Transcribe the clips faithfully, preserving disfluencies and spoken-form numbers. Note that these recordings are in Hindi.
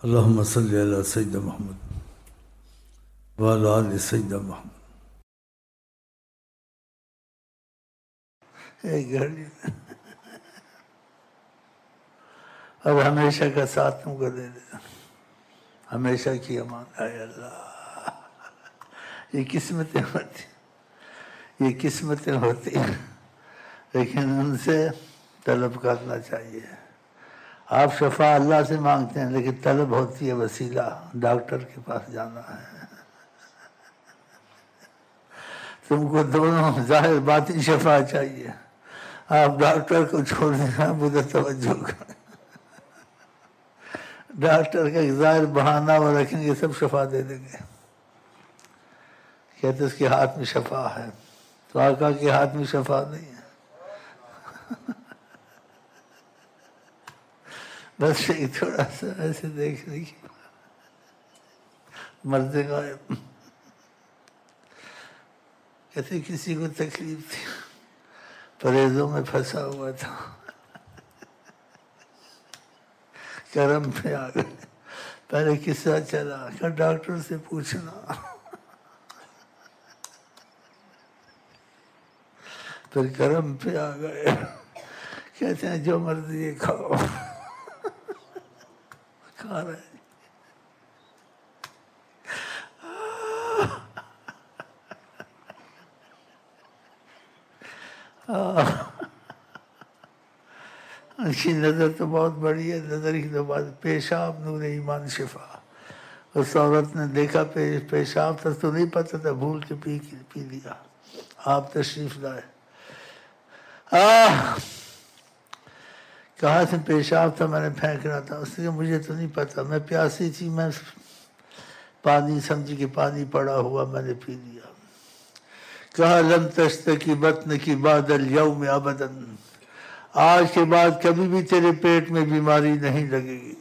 अल्लाहुम्मा सल्ली अला सय्यिदना मुहम्मद व अला आलि सय्यिदना मुहम्मद। एक घड़ी और हमेशा का साथ तुमको दे दे, हमेशा की अमान। आए अल्लाह, ये किस्मतें होती, ये किस्मतें होती हैं, लेकिन उनसे तलब करना चाहिए। आप शफा अल्लाह से मांगते हैं, लेकिन तलब होती है वसीला, डॉक्टर के पास जाना है। तुमको दोनों जाहिर बातिन शफा चाहिए। आप डॉक्टर को छोड़ देना, मुझे तवज्जो करें। डॉक्टर का जाहिर बहाना वो रखेंगे, सब शफा दे देंगे। कहते उसके हाथ में शफा है, तो आका के हाथ में शफा नहीं है। बस एक थोड़ा सा ऐसे देखने की मर्दे गायब। कहते किसी को तकलीफ थी, परहेजों में फंसा हुआ था, करम पे आ गए। पहले किस्सा चला कि डॉक्टर से पूछना, फिर करम पे आ गए। कहते हैं जो मर्जी ये खाओ, खा रहे। उसकी नज़र तो बहुत बड़ी है, नज़र की तो बात। पेशाब नूर ईमान शिफा। उस औरत ने देखा पे, पेशाब तक तो नहीं पता था, भूल के पी पी लिया। आप तशरीफ लाए। आह, कहाँ से पेशाब था, मैंने फेंक रहा था। उसने कहा मुझे तो नहीं पता, मैं प्यासी थी, मैं पानी समझी कि पानी पड़ा हुआ, मैंने पी लिया। कहा लम तश्तकी बत्न की बादल यौम अबदन, आज के बाद कभी भी तेरे पेट में बीमारी नहीं लगेगी।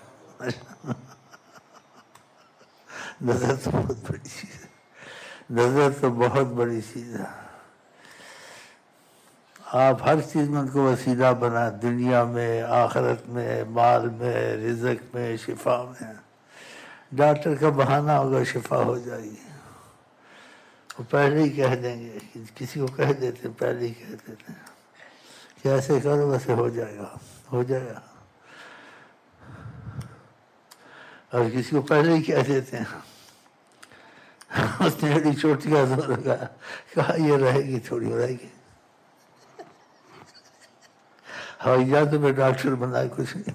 नजर तो बहुत बड़ी चीज है, नजर तो बहुत बड़ी चीज है। आप हर चीज में उनको वसीला बना, दुनिया में, आखिरत में, माल में, रिज़्क में, शिफा में। डॉक्टर का बहाना होगा, शिफा हो जाएगी। वो पहले ही कह देंगे, किसी को कह देते, पहले ही कह देते हैं कि ऐसे करो वैसे हो जाएगा, हो जाएगा। और किसी को पहले ही कह देते हैं। उसने बड़ी चोटी का जोर लगाया, कहा ये रहेगी, थोड़ी रहेगी। हवाई जहाज में डॉक्टर बनाए कुछ नहीं।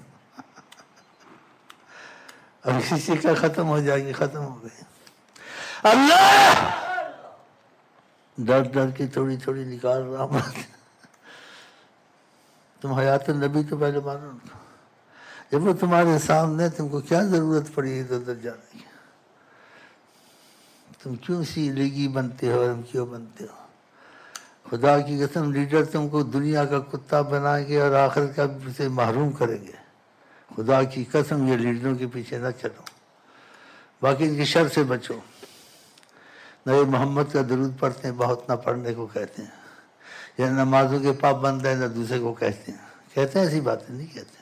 अब किसी का खत्म हो जाएगी, खत्म हो गई। अल्लाह डर डर के थोड़ी थोड़ी निकाल रहा हूँ। तुम हयात नबी तो पहले मानो, जब वो तुम्हारे सामने, तुमको क्या जरूरत पड़ी इधर उधर जाने की? तुम क्यों सी लेगी बनते हो, तुम क्यों बनते हो? खुदा की कसम, लीडर तुमको दुनिया का कुत्ता बनाएंगे और आखिर का से महरूम करेंगे। खुदा की कसम, ये लीडरों के पीछे न चलो, बाकी इनकी शर से बचो। नबी मोहम्मद का दरूद पढ़ते हैं, बहुत ना पढ़ने को कहते हैं। या नमाजों के पाबंद है, ना दूसरे को कहते हैं। कहते हैं ऐसी बातें नहीं कहते।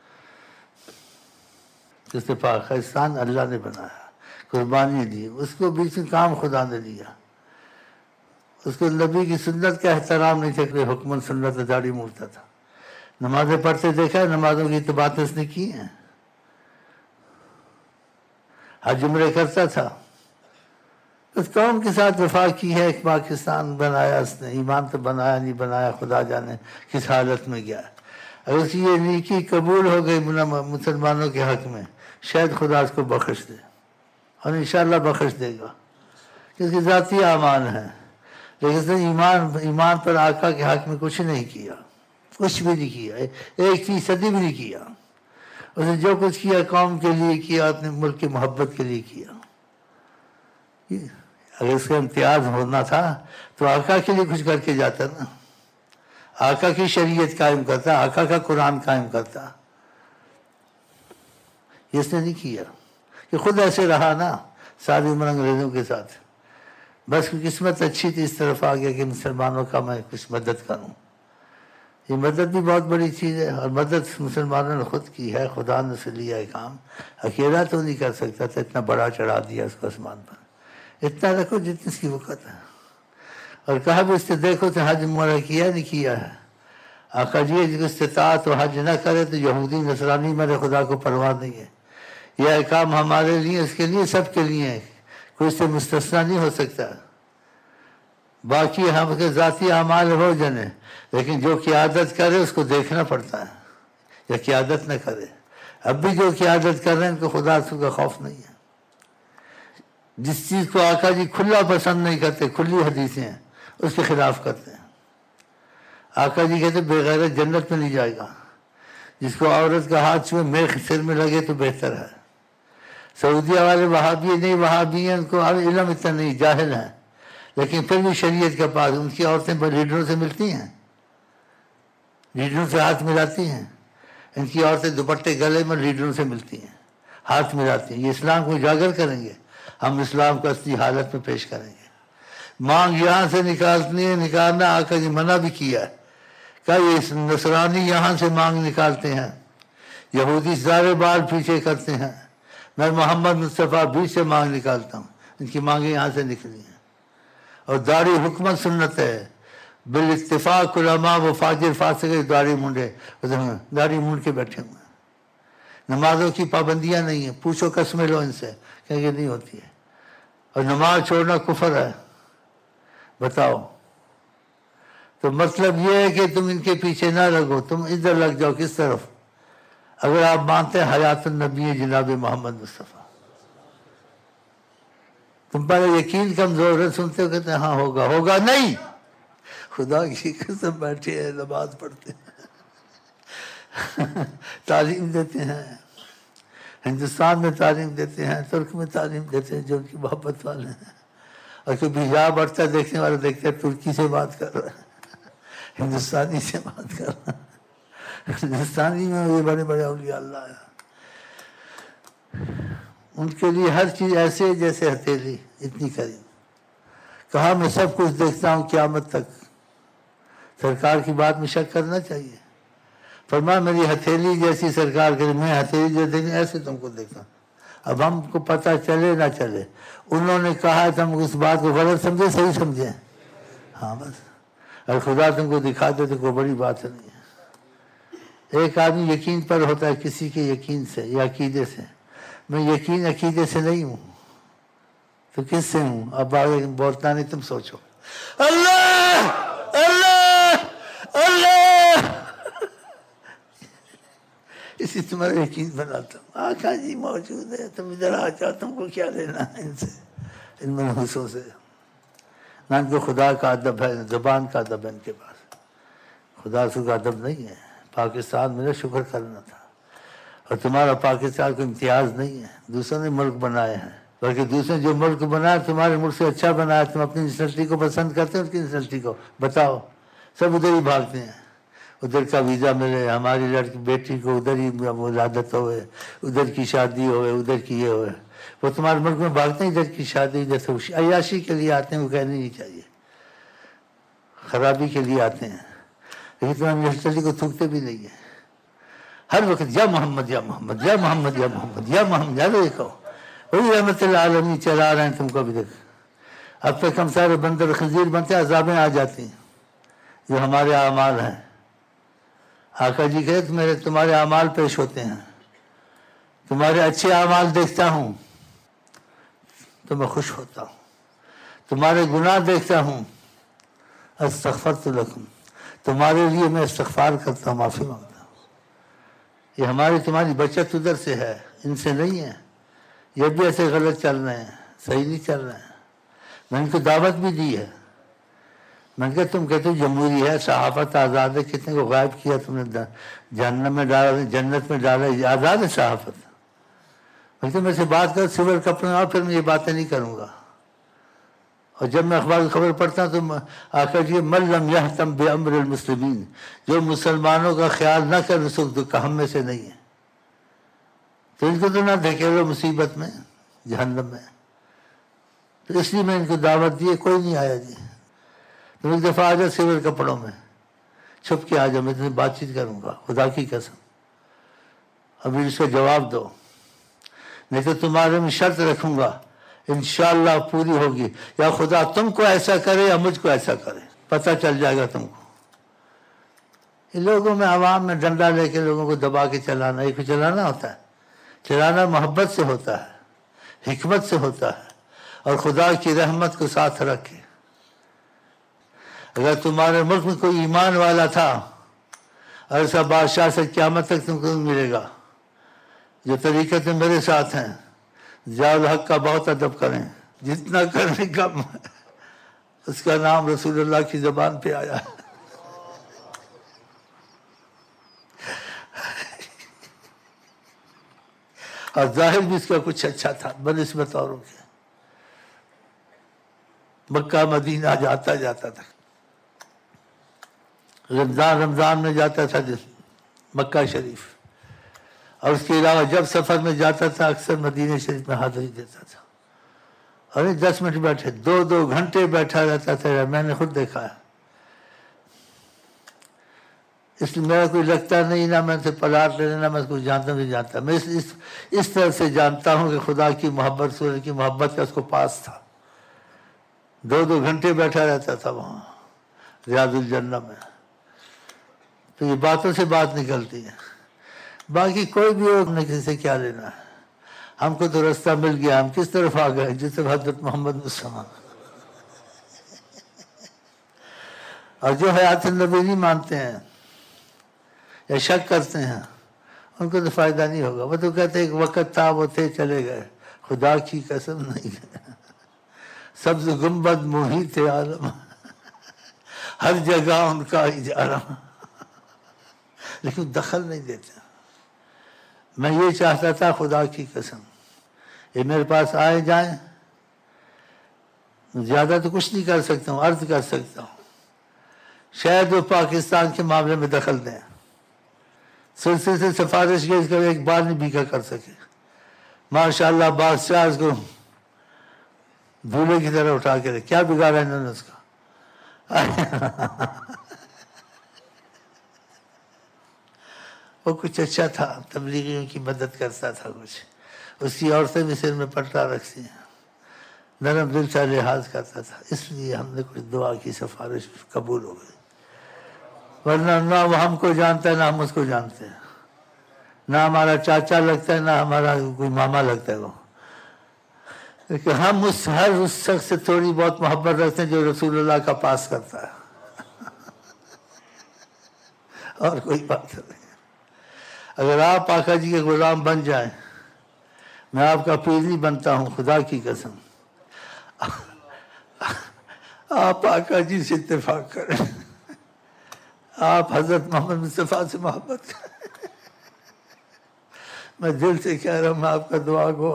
जिससे पाकिस्तान अल्लाह ने बनाया, कुर्बानी दी, उसको बीच में काम खुदा ने दिया। उसको नबी की सुन्नत का एहतराम नहीं था, कोई हुक्मन सुन्नत दाढ़ी मूड़ता था। नमाजें पढ़ते देखा है, नमाजों की तो बातें उसने की हैं। हज उम्रे करता था। उस कौम के साथ वफा की है। एक पाकिस्तान बनाया उसने, ईमान तो बनाया नहीं बनाया, खुदा जाने किस हालत में गया। अगर उसकी ये नीकी कबूल हो गई मुसलमानों के हक में, शायद खुदा उसको बख्श दे, और इंशाअल्लाह बख्श देगा, क्योंकि ज़ाती आमान है। लेकिन उसने ईमान ईमान पर आका के हक में कुछ नहीं किया, कुछ भी नहीं किया, एक फीसदी भी नहीं किया। उसने जो कुछ किया कौम के लिए किया, अपने मुल्क की मोहब्बत के लिए किया। अगर इसका इम्तियाज होना था तो आका के लिए कुछ करके जाता ना, आका की शरीयत कायम करता, आका का कुरान कायम करता। इसने नहीं किया, कि खुद ऐसे रहा ना सारी उम्र अंग्रेज़ों के साथ। बस किस्मत अच्छी थी, इस तरफ आ गया कि मुसलमानों का मैं कुछ मदद करूं। ये मदद भी बहुत बड़ी चीज़ है, और मदद मुसलमानों ने खुद की है। खुदा ने से लिया है काम, अकेला तो नहीं कर सकता था, इतना बड़ा चढ़ा दिया उसको आसमान पर। इतना रखो जितनी इसकी वक़्त है। और कहा भी इससे देखो तो हज मुरा किया नहीं किया है। आका जी जिसको इस्तिताअत तो हज न करे तो यहूदी नसरानी मेरे खुदा को परवाह नहीं है। यह काम हमारे लिए, इसके लिए, सब के लिए है, कोई इससे मुस्तस्ना नहीं हो सकता। बाकी हम के ज़ाती अमाल हो जने, लेकिन जो क़ियादत करे उसको देखना पड़ता है, या क़ियादत न करे। अब भी जो क़ियादत कर रहे हैं उनको खुदा का खौफ नहीं है। जिस चीज़ को आका जी खुला पसंद नहीं करते, खुली हदीसें हैं, उसके खिलाफ करते हैं। आका जी कहते बेगैरत जन्नत में नहीं जाएगा। जिसको औरत का हाथ छुए मेरे सिर में लगे तो बेहतर है। सऊदिया वाले वहाबी नहीं, वहाबी हैं, उनको अब इल्म इतना नहीं, जाहिल हैं, लेकिन फिर भी शरीयत के पास उनकी औरतें लीडरों से मिलती हैं, लीडरों से हाथ मिलाती हैं। इनकी औरतें दुपट्टे गले में लीडरों से मिलती हैं, हाथ मिलाती हैं। ये इस्लाम को उजागर करेंगे, हम इस्लाम को असली हालत में पेश करेंगे। मांग यहाँ से निकालनी है, निकालना आका जी मना भी किया है। क्या ये नसरानी यहाँ से मांग निकालते हैं, यहूदी सारे बाल पीछे करते हैं, मैं मोहम्मद मुस्तफ़ा बीच से मांग निकालता हूँ। इनकी मांगे यहाँ से निकली हैं। और दाढ़ी हुकूमत सुन्नत है, बिल इत्तिफाक उलमा व फाजिर फासिक दाढ़ी मुंडे दाढ़ी मुंड के बैठे हुए हैं। नमाजों की पाबंदियाँ नहीं है, पूछो कसमें लो इनसे, कहेंगे नहीं होती है। और नमाज छोड़ना कुफर है, बताओ। तो मतलब ये है कि तुम इनके पीछे ना लगो, तुम इधर लग जाओ। किस तरफ? अगर आप मानते हैं हयातुन नबी जनाब मोहम्मद मुस्तफ़ा, तुम पहले यकीन कमजोर है, सुनते हो कहते हैं हाँ होगा, होगा नहीं। खुदा की कसम बैठे हैं, नमाज पढ़ते हैं, तालीम देते हैं, हिंदुस्तान में तालीम देते हैं, तुर्क में तालीम देते हैं, जो उनकी मोहब्बत वाले हैं। और कोई हिजाब बढ़ता है, देखने वाले देखते हैं तुर्की से बात कर रहा है, हिंदुस्तानी से बात कर रहा है। हिंदुस्तानी में ये बड़े बड़े औलिया अल्लाह है, उनके लिए हर चीज़ ऐसे जैसे हथेली, इतनी करीब। कहा मैं सब कुछ देखता हूँ क़यामत तक। सरकार की बात में शक करना चाहिए। फरमाया मेरी हथेली जैसी सरकार करे, मैं हथेली जो देखी ऐसे तुमको देखा। अब हमको पता चले ना चले, उन्होंने कहा तुम उस बात को गलत समझे सही समझे, हाँ बस। और खुदा तुमको दिखा दे तो कोई बड़ी बात नहीं है। एक आदमी यकीन पर होता है किसी के यकीन से या अकीदे से। मैं यकीन अकीदे से नहीं हूँ तो किससे हूँ? अब आगे बोलता नहीं, तुम सोचो। अल्लाह अल्लाह अल्लाह इसी तुम्हारा यकीन बनाता हूँ। आका जी मौजूद है, तुम इधर आ जाओ, तुमको क्या लेना है इनसे, इन मनहूसों से। ना इनको खुदा का अदब है, ज़ुबान का अदब है इनके पास, खुदा से का अदब नहीं है। पाकिस्तान में शुक्र करना था। और तुम्हारा पाकिस्तान को इम्तियाज़ नहीं है, दूसरों ने मुल्क बनाए हैं, बल्कि दूसरे जो मुल्क बनाया तुम्हारे मुल्क से अच्छा बनाया। तुम अपनी नस्ली को पसंद करते हो, उसकी नस्ली को बताओ, सब उधर ही भागते हैं। उधर का वीज़ा मिले, हमारी लड़की बेटी को उधर ही वलादत होए, उधर की शादी होए, उधर की ये होए। वो तुम्हारे मुल्क में भागते हैं, इधर की शादी, इधर से अयाशी के लिए आते हैं, वो कहनी नहीं चाहिए, खराबी के लिए आते हैं। लेकिन तुम्हारी नस्ली को थूकते भी नहीं है। हर वक्त या मोहम्मद या मोहम्मद या मोहम्मद या मोहम्मद या मोहम्मद, या देखो वही रहमतुल आलमीन चला रहे हैं तुमको अभी तक। अब तक हम सारे बंदर खंजीर बनते, अज़ाबें आ जाती हैं, जो हमारे आमाल हैं। आका जी कहे तो मेरे तुम्हारे आमाल पेश होते हैं, तुम्हारे अच्छे आमाल देखता हूँ तो मैं खुश होता हूँ, तुम्हारे गुनाह देखता हूँ, अस्तग़फ़रतु लकुम, तुम्हारे लिए मैं इस्तग़फ़ार करता हूँ, माफ़ी मांगता हूँ। ये हमारी तुम्हारी बचत उधर से है, इनसे नहीं है। ये भी ऐसे गलत चल रहे हैं, सही नहीं चल रहे हैं। मैंने इनको दावत भी दी है। मैंने कहा तुम कहते हो जमहूरी है, सहाफ़त आज़ाद है, कितने को गायब किया तुमने, जन्नत में डाला, जन्नत में डाला, आज़ाद है सहाफ़त। बल्कि मैं से बात कर सिविल कपड़े और फिर मैं ये बातें नहीं करूँगा। और जब मैं अखबार की खबर पढ़ता हूँ तो आकर जी मल्लम यहतम बिअम्रिल मुस्लिमीन, जो मुसलमानों का ख्याल न कर सुख हम में से नहीं है, तो इनको तो ना देखे लो मुसीबत में, जहन्नम में। तो इसलिए मैं इनको दावत दी, कोई नहीं आया जी। तुम एक दफ़ा आ जाओ सिविल कपड़ों में, छुप के आ जाओ, मैं तुमसे बातचीत करूंगा, खुदा की कसम। अभी इसका जवाब दो, नहीं तो तुम्हारे में शर्त रखूंगा, इंशाअल्लाह पूरी होगी। या खुदा तुमको ऐसा करे या मुझको ऐसा करे, पता चल जाएगा तुमको। इन लोगों में आवाम में डंडा लेके लोगों को दबा के चलाना, एक चलाना होता है। चलाना मोहब्बत से होता है, हिकमत से होता है, और खुदा की रहमत को साथ रख के। अगर तुम्हारे मुल्क में कोई ईमान वाला था, ऐसा बादशाह से क़यामत तक तुमको मिलेगा। जो तरीक़त मेरे साथ हैं, जाल हक का बहुत अदब करें, जितना करें कम। उसका नाम रसूलुल्लाह की ज़बान पे आया। और जाहिर भी इसका कुछ अच्छा था बनिस्बत औरों के। मक्का मदीना जाता जाता था, रमज़ान रमज़ान में जाता था जिस मक्का शरीफ, और उसके अलावा जब सफ़र में जाता था अक्सर मदीने शरीफ में हाज़िरी देता था। अरे दस मिनट बैठे, दो दो घंटे बैठा रहता था, मैंने खुद देखा है। इसलिए मेरा कोई लगता नहीं, ना मैं उनसे पलाट लेना, ना मैं उसको जानता नहीं जानता। मैं इस इस इस तरह से जानता हूँ कि खुदा की मोहब्बत, सूरज की मोहब्बत का उसको पास था। दो दो घंटे बैठा रहता था वहाँ रियाजुल जन्नह में। तो ये बातों से बात निकलती है, बाकी कोई भी हो, हमने किसी से क्या लेना है। हमको तो रास्ता मिल गया, हम किस तरफ आ गए, जिस तरफ हज़रत मोहम्मद मुस्तफ़ा। और जो हयात नबी नहीं मानते हैं या शक करते हैं, उनको तो फ़ायदा नहीं होगा। वो तो कहते एक वक़्त था, वो थे चले गए, खुदा की कसम नहीं गए। सब्ज़ गुंबद मुहीत आलम, हर जगह उनका इजारा, लेकिन दखल नहीं देते। मैं ये चाहता था, खुदा की कसम, ये मेरे पास आए जाएं, ज़्यादा तो कुछ नहीं कर सकता हूँ, अर्ज़ कर सकता हूँ। शायद वो पाकिस्तान के मामले में दखल दें, सिलसिले से सिफारिश की इसका एक बार नहीं बीका कर सके। माशाअल्लाह बादशाह इसको धूले की तरह उठा के रहे, क्या बिगाड़ा इन्होंने उसका। वो कुछ अच्छा था, तबलीगियों की मदद करता था कुछ, उसकी औरतें भी सिर में पट्टा रखती हैं, नरम दिल से लिहाज करता था, इसलिए हमने कुछ दुआ की, सिफारिश कबूल हो गई। वरना ना वो हमको जानता है, ना हम उसको जानते हैं, ना हमारा चाचा लगता है, ना हमारा कोई मामा लगता है वो। लेकिन हम उस हर उस शख्स से थोड़ी बहुत मोहब्बत रखते हैं जो रसूलुल्लाह का पास करता है। और कोई बात नहीं। अगर आप आका जी के गुलाम बन जाएं, मैं आपका पीर नहीं बनता हूँ, खुदा की कसम। आप आका जी से इत्तेफाक करें, आप हजरत मोहम्मद मुस्तफ़ा से मोहब्बत करें। मैं दिल से कह रहा हूँ, मैं आपका दुआ गो।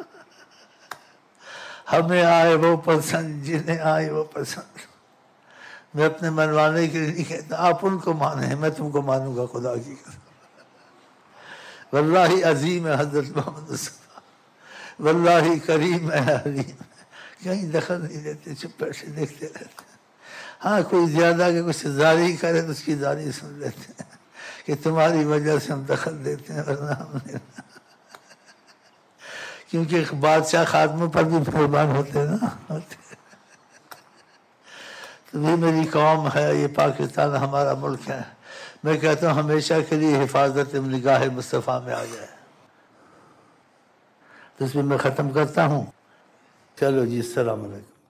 हमें आए वो पसंद, जिन्हें आए वो पसंद। मैं अपने मनवाने के लिए नहीं कहता, आप उनको माने, मैं तुमको मानूंगा, खुदा की कसम। वल्लाही अजीम है हजरत मोहम्मद मुस्तफ़ा, वल्लाही करीम है, हलीम, कहीं दखल नहीं देते, चुप बैठे देखते रहते। हाँ, कोई ज़्यादा के कुछ जारी करे तो उसकी जारी सुन लेते हैं कि तुम्हारी वजह से हम दखल देते हैं, वरना हम नहीं। क्योंकि बादशाह खात्मों पर भी मेहरबान होते हैं ना, होते। तो भी मेरी कौम है, ये पाकिस्तान हमारा मुल्क है। मैं कहता हूँ हमेशा के लिए हिफाजत निगाह मुस्तफ़ा में आ जाए। तो इसमें मैं ख़त्म करता हूँ। चलो जी, अस्सलाम वालेकुम।